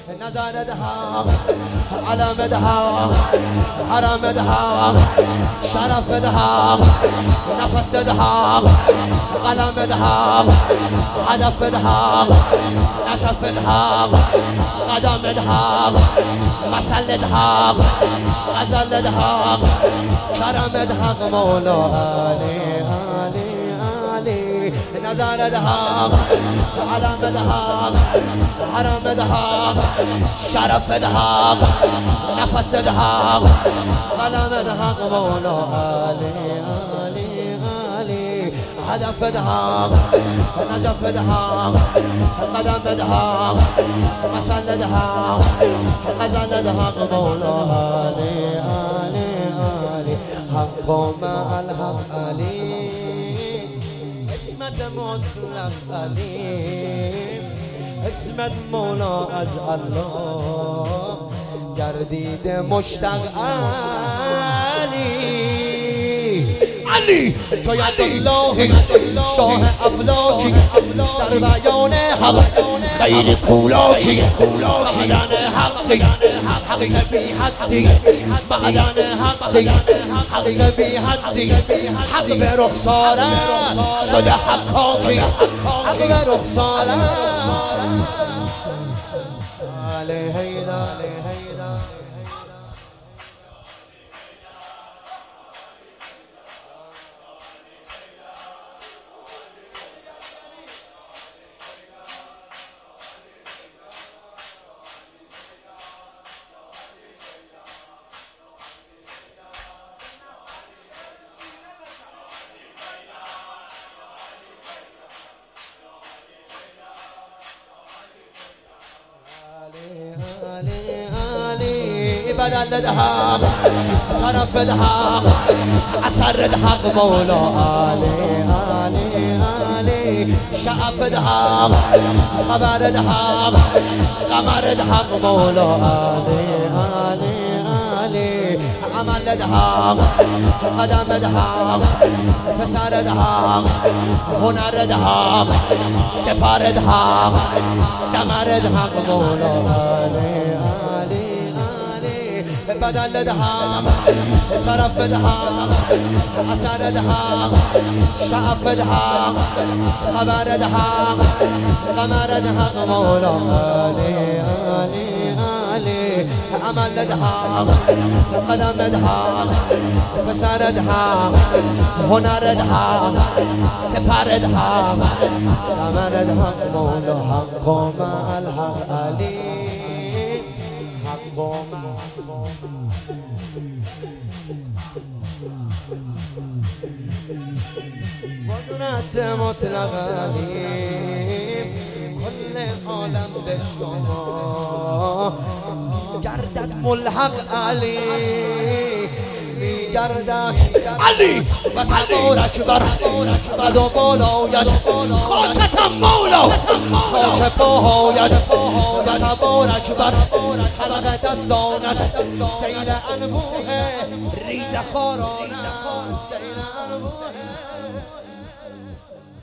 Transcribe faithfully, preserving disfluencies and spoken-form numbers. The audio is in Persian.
نظر دها علم دها حرم دها شرف دها نفس دها قلم دها هدف دها نشف دها قدم دها مسل دها غزل دها کرم دها مولا علی علی علی نظر دها علم دها حرم دها شرف دها نفس دها قلم دها مولا علی علی علی هدف دها نجف دها قدم دها مسل دها غزل دها مولا علی علی علی حق مع الحق علی اسمت مطلق علی اسمت مولا از الله گردید مشتاق علی علی تو ید الله شاه افلاکی در بیان حق خیلی کولاکی معدن حقی حقی بی حدی معدن حقی حقی بی حدی حق به رخسارم شده حقاکی حق به رخسارم علیه علیه بدل دها طرف دها اثر دها مولا علی علی علی شعف دها خبر دها قمر دها مولا علی علی علی عمل دها قدم دها پسر دها هنر دها سپر دها ثمر دها مولا علی بدل دها طرف دها اثر دها شعف دها خبر دها قمر دها مولا علی علی علی عمل دها قدم دها پسر دها هنر دها سپر دها ثمر دها مولا حق مع الحق علی قدرت مطلق علی کل عالم به شما گردد ملحق علی گردد علی و تبارک بر قد و بالاید خاکتم مولا خاک پاهاید و تبارک بر خلق دستانت سیل انبوه ریز خارانت سیل انبوه